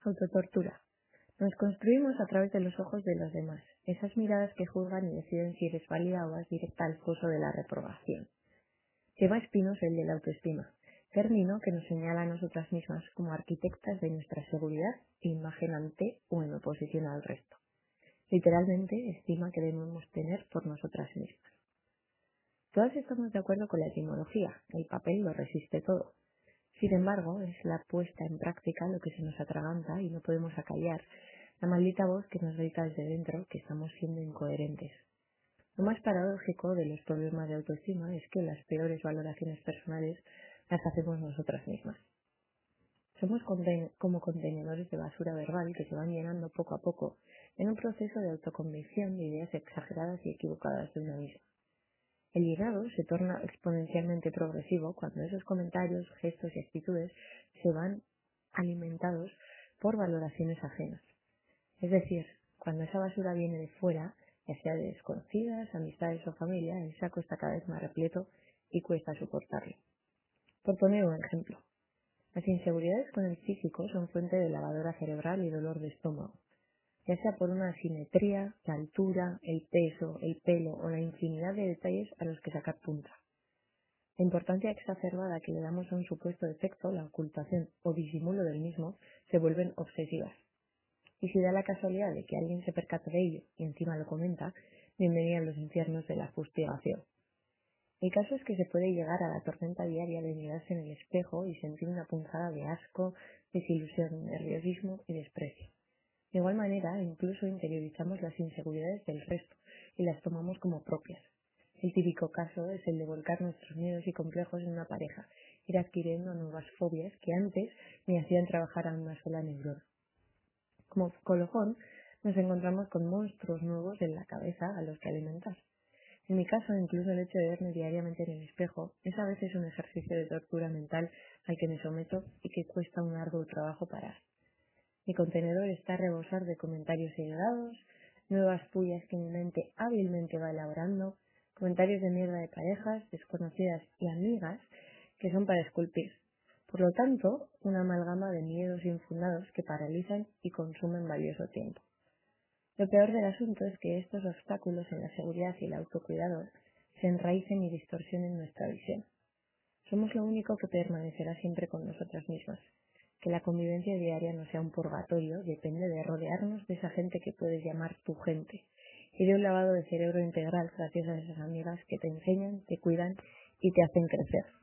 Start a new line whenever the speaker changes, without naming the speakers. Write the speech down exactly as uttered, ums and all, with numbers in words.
Autotortura. Nos construimos a través de los ojos de los demás, esas miradas que juzgan y deciden si eres válida o vas directa al foso de la reprobación. Tema espinoso el de la autoestima, término que nos señala a nosotras mismas como arquitectas de nuestra seguridad e imagen ante o en oposición al resto. Literalmente, estima que debemos tener por nosotras mismas. Todas estamos de acuerdo con la etimología, el papel lo resiste todo. Sin embargo, es la puesta en práctica lo que se nos atraganta y no podemos acallar la maldita voz que nos grita desde dentro que estamos siendo incoherentes. Lo más paradójico de los problemas de autoestima es que las peores valoraciones personales las hacemos nosotras mismas. Somos conten- como contenedores de basura verbal que se van llenando poco a poco en un proceso de autoconvicción de ideas exageradas y equivocadas de una misma. El llenado se torna exponencialmente progresivo cuando esos comentarios, gestos y actitudes se van alimentados por valoraciones ajenas. Es decir, cuando esa basura viene de fuera, ya sea de desconocidas, amistades o familia, el saco está cada vez más repleto y cuesta soportarlo. Por poner un ejemplo, las inseguridades con el físico son fuente de lavadora cerebral y dolor de estómago, ya sea por una asimetría, la altura, el peso, el pelo o la infinidad de detalles a los que sacar punta. La importancia exacerbada que le damos a un supuesto defecto, la ocultación o disimulo del mismo, se vuelven obsesivas. Y si da la casualidad de que alguien se percata de ello y encima lo comenta, bienvenida a los infiernos de la fustigación. El caso es que se puede llegar a la tormenta diaria de mirarse en el espejo y sentir una punzada de asco, desilusión, nerviosismo y desprecio. De igual manera, incluso interiorizamos las inseguridades del resto y las tomamos como propias. El típico caso es el de volcar nuestros miedos y complejos en una pareja, ir adquiriendo nuevas fobias que antes ni hacían trabajar a una sola neurona. Como colofón, nos encontramos con monstruos nuevos en la cabeza a los que alimentar. En mi caso, incluso el hecho de verme diariamente en el espejo es a veces un ejercicio de tortura mental al que me someto y que cuesta un arduo trabajo parar. Mi contenedor está a rebosar de comentarios heredados, nuevas pullas que mi mente hábilmente va elaborando, comentarios de mierda de parejas, desconocidas y amigas que son para esculpir. Por lo tanto, una amalgama de miedos infundados que paralizan y consumen valioso tiempo. Lo peor del asunto es que estos obstáculos en la seguridad y el autocuidado se enraicen y distorsionen nuestra visión. Somos lo único que permanecerá siempre con nosotras mismas. Que la convivencia diaria no sea un purgatorio depende de rodearnos de esa gente que puedes llamar tu gente y de un lavado de cerebro integral gracias a esas amigas que te enseñan, te cuidan y te hacen crecer.